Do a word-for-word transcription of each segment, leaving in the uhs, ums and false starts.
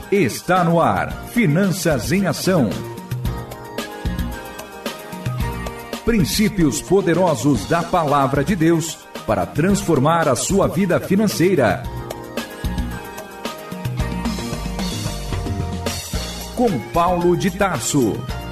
Está no ar, Finanças em Ação. Princípios poderosos da Palavra de Deus para transformar a sua vida financeira. Com Paulo de Tarso.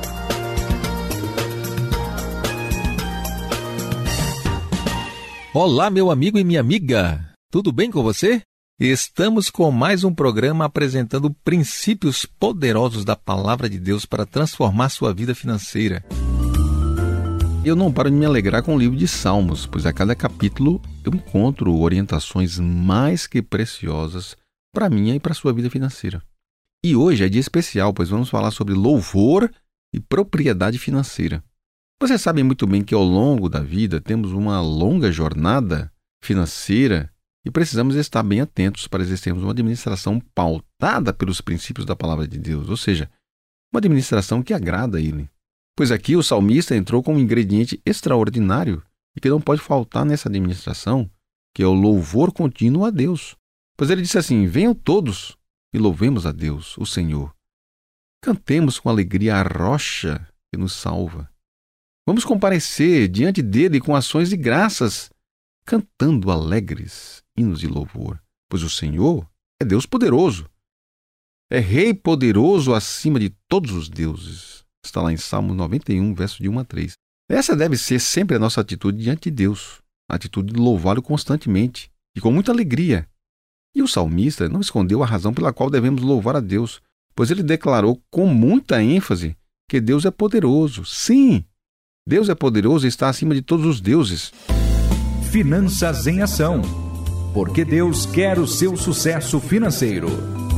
Olá, meu amigo e minha amiga. Tudo bem com você? Estamos com mais um programa apresentando princípios poderosos da Palavra de Deus para transformar sua vida financeira. Eu não paro de me alegrar com o livro de Salmos, pois a cada capítulo eu encontro orientações mais que preciosas para a minha e para a sua vida financeira. E hoje é dia especial, pois vamos falar sobre louvor e propriedade financeira. Você sabe muito bem que ao longo da vida temos uma longa jornada financeira e precisamos estar bem atentos para exercermos uma administração pautada pelos princípios da Palavra de Deus, ou seja, uma administração que agrada a Ele. Pois aqui o salmista entrou com um ingrediente extraordinário e que não pode faltar nessa administração, que é o louvor contínuo a Deus. Pois ele disse assim: venham todos e louvemos a Deus, o Senhor. Cantemos com alegria a rocha que nos salva. Vamos comparecer diante dele com ações de graças, cantando alegres hinos de louvor, pois o Senhor é Deus poderoso. É Rei poderoso acima de todos os deuses. Está lá em Salmo noventa e um, verso de um a três. Essa deve ser sempre a nossa atitude diante de Deus, a atitude de louvá-lo constantemente e com muita alegria. E o salmista não escondeu a razão pela qual devemos louvar a Deus, pois ele declarou com muita ênfase que Deus é poderoso. Sim, Deus é poderoso e está acima de todos os deuses. Finanças em Ação, porque Deus quer o seu sucesso financeiro.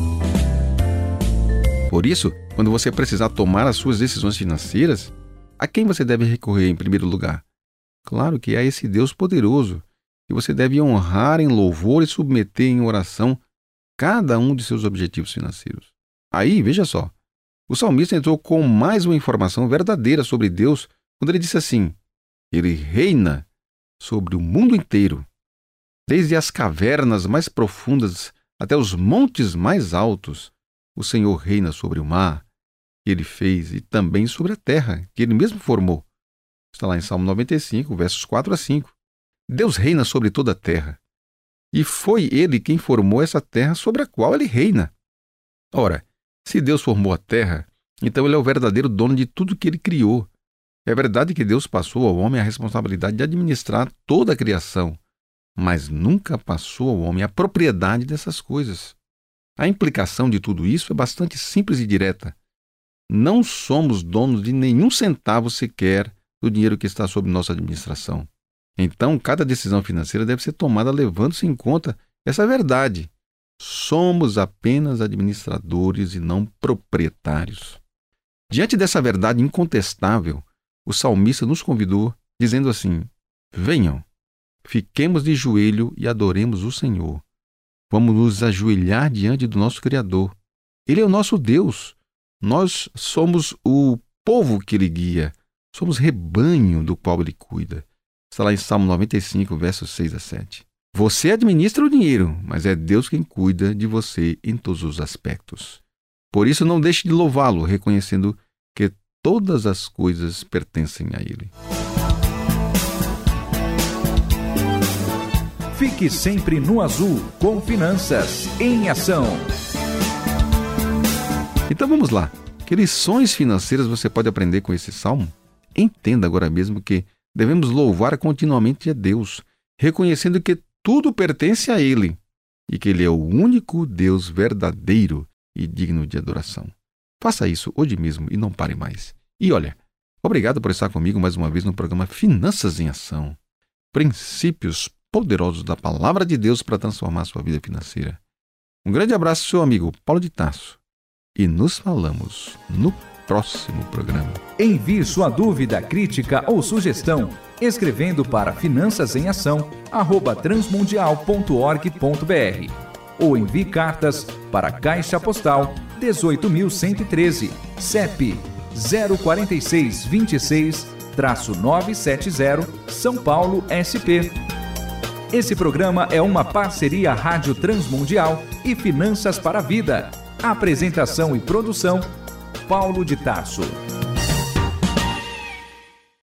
Por isso, quando você precisar tomar as suas decisões financeiras, a quem você deve recorrer em primeiro lugar? Claro que é a esse Deus poderoso, que você deve honrar em louvor e submeter em oração cada um de seus objetivos financeiros. Aí, veja só, o salmista entrou com mais uma informação verdadeira sobre Deus quando ele disse assim: Ele reina sobre o mundo inteiro, desde as cavernas mais profundas até os montes mais altos. O Senhor reina sobre o mar, que Ele fez, e também sobre a terra, que Ele mesmo formou. Está lá em Salmo noventa e cinco, versos quatro a cinco. Deus reina sobre toda a terra, e foi Ele quem formou essa terra sobre a qual Ele reina. Ora, se Deus formou a terra, então Ele é o verdadeiro dono de tudo que Ele criou. É verdade que Deus passou ao homem a responsabilidade de administrar toda a criação, mas nunca passou ao homem a propriedade dessas coisas. A implicação de tudo isso é bastante simples e direta. Não somos donos de nenhum centavo sequer do dinheiro que está sob nossa administração. Então, cada decisão financeira deve ser tomada levando-se em conta essa verdade. Somos apenas administradores e não proprietários. Diante dessa verdade incontestável, o salmista nos convidou, dizendo assim: venham, fiquemos de joelho e adoremos o Senhor. Vamos nos ajoelhar diante do nosso Criador. Ele é o nosso Deus. Nós somos o povo que Ele guia. Somos rebanho do qual Ele cuida. Está lá em Salmo noventa e cinco, versos seis a sete. Você administra o dinheiro, mas é Deus quem cuida de você em todos os aspectos. Por isso, não deixe de louvá-lo, reconhecendo que todas as coisas pertencem a Ele. Fique sempre no azul com Finanças em Ação. Então vamos lá. Que lições financeiras você pode aprender com esse salmo? Entenda agora mesmo que devemos louvar continuamente a Deus, reconhecendo que tudo pertence a Ele e que Ele é o único Deus verdadeiro e digno de adoração. Faça isso hoje mesmo e não pare mais. E olha, obrigado por estar comigo mais uma vez no programa Finanças em Ação. Princípios poderosos da Palavra de Deus para transformar sua vida financeira. Um grande abraço, seu amigo Paulo de Tarso. E nos falamos no próximo programa. Envie sua dúvida, crítica ou sugestão escrevendo para finanças em ação arroba transmundial ponto org ponto br ou envie cartas para Caixa Postal dezoito mil cento e treze, C E P zero quatro seis dois seis nove sete zero, São Paulo, S P. Esse programa é uma parceria Rádio Transmundial e Finanças para a Vida. Apresentação e produção, Paulo de Tarso.